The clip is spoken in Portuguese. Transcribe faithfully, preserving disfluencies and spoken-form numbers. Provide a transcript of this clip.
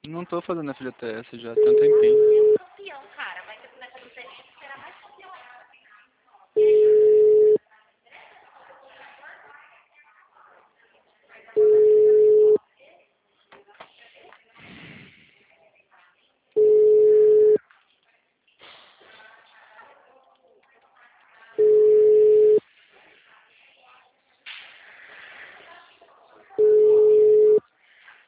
Não tô fazendo F G T S já tem um tempinho.